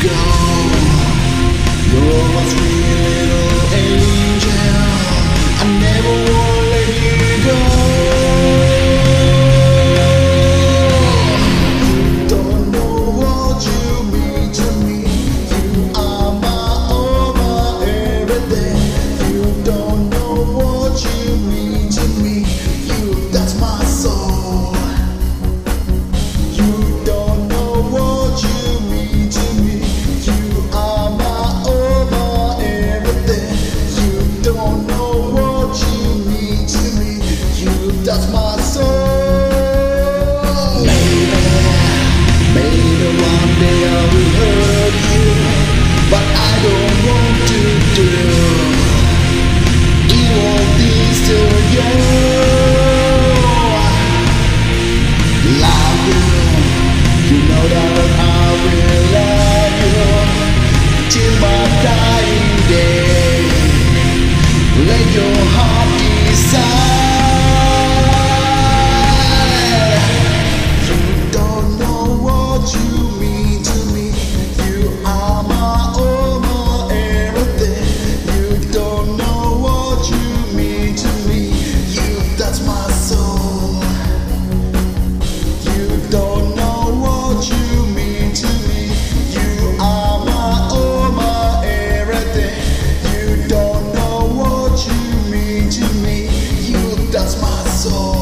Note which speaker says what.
Speaker 1: go. You're my sweet little angel. I never wanna let you go. You don't know what you mean to me. You are my all, my everything. You don't know what you mean to me. You, that's my soul. You don't know what you mean to me. You are my all, my everything. You don't know what you mean to me. You, that's my soul. Maybe one day I will hurt you, but I don't want to do evil things to you. Love you, you know that I will love you till my dying day. Let your heart decide. You don't know what you mean to me. You are my all, my everything. You don't know what you mean to me. You, that's my soul. You don't know what you mean to me. You are my all, my everything. You don't know what you mean to me. You, that's my soul.